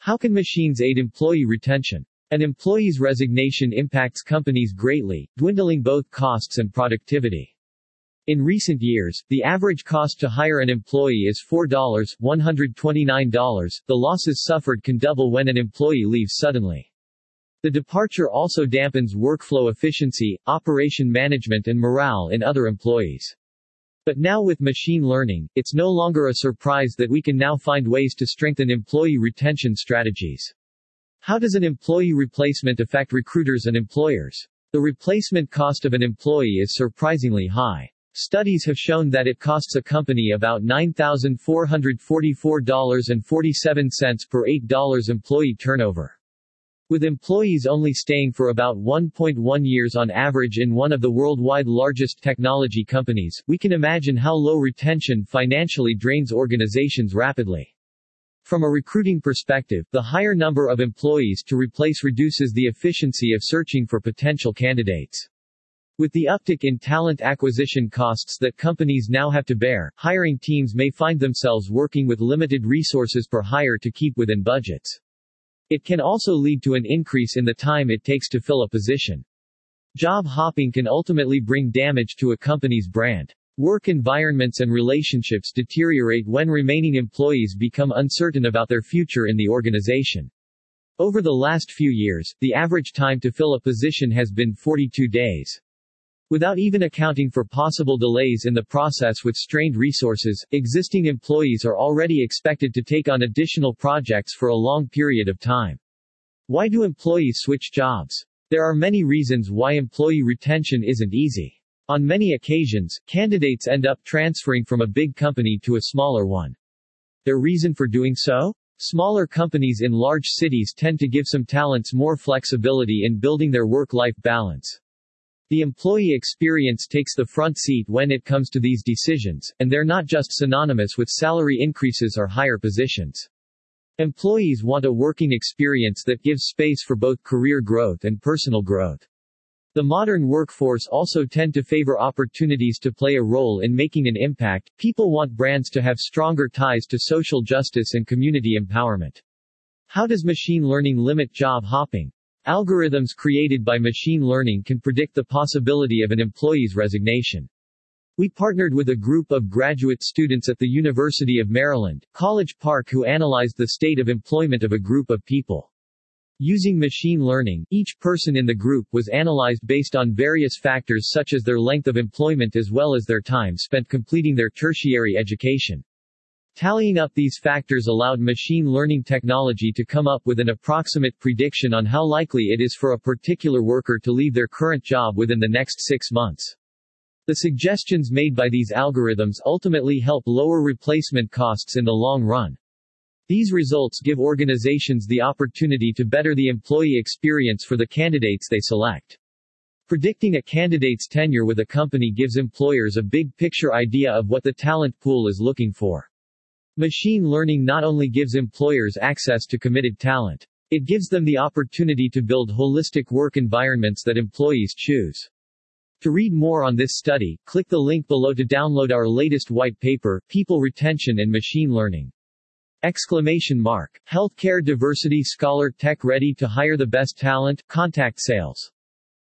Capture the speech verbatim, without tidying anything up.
How can machines aid employee retention? An employee's resignation impacts companies greatly, dwindling both costs and productivity. In recent years, the average cost to hire an employee is four dollars, one hundred twenty-nine dollars. The losses suffered can double when an employee leaves suddenly. The departure also dampens workflow efficiency, operation management and morale in other employees. But now with machine learning, it's no longer a surprise that we can now find ways to strengthen employee retention strategies. How does an employee replacement affect recruiters and employers? The replacement cost of an employee is surprisingly high. Studies have shown that it costs a company about nine thousand four hundred forty-four dollars and forty-seven cents per eight dollars employee turnover. With employees only staying for about one point one years on average in one of the worldwide largest technology companies, we can imagine how low retention financially drains organizations rapidly. From a recruiting perspective, the higher number of employees to replace reduces the efficiency of searching for potential candidates. With the uptick in talent acquisition costs that companies now have to bear, hiring teams may find themselves working with limited resources per hire to keep within budgets. It can also lead to an increase in the time it takes to fill a position. Job hopping can ultimately bring damage to a company's brand. Work environments and relationships deteriorate when remaining employees become uncertain about their future in the organization. Over the last few years, the average time to fill a position has been forty-two days. Without even accounting for possible delays in the process with strained resources, existing employees are already expected to take on additional projects for a long period of time. Why do employees switch jobs? There are many reasons why employee retention isn't easy. On many occasions, candidates end up transferring from a big company to a smaller one. Their reason for doing so? Smaller companies in large cities tend to give some talents more flexibility in building their work-life balance. The employee experience takes the front seat when it comes to these decisions, and they're not just synonymous with salary increases or higher positions. Employees want a working experience that gives space for both career growth and personal growth. The modern workforce also tend to favor opportunities to play a role in making an impact. People want brands to have stronger ties to social justice and community empowerment. How does machine learning limit job hopping? Algorithms created by machine learning can predict the possibility of an employee's resignation. We partnered with a group of graduate students at the University of Maryland, College Park who analyzed the state of employment of a group of people. Using machine learning, each person in the group was analyzed based on various factors such as their length of employment as well as their time spent completing their tertiary education. Tallying up these factors allowed machine learning technology to come up with an approximate prediction on how likely it is for a particular worker to leave their current job within the next six months. The suggestions made by these algorithms ultimately help lower replacement costs in the long run. These results give organizations the opportunity to better the employee experience for the candidates they select. Predicting a candidate's tenure with a company gives employers a big-picture idea of what the talent pool is looking for. Machine learning not only gives employers access to committed talent, it gives them the opportunity to build holistic work environments that employees choose. To read more on this study, click the link below to download our latest white paper, People Retention and Machine Learning. Exclamation mark. Healthcare Diversity Scholar Tech ready to hire the best talent? Contact sales.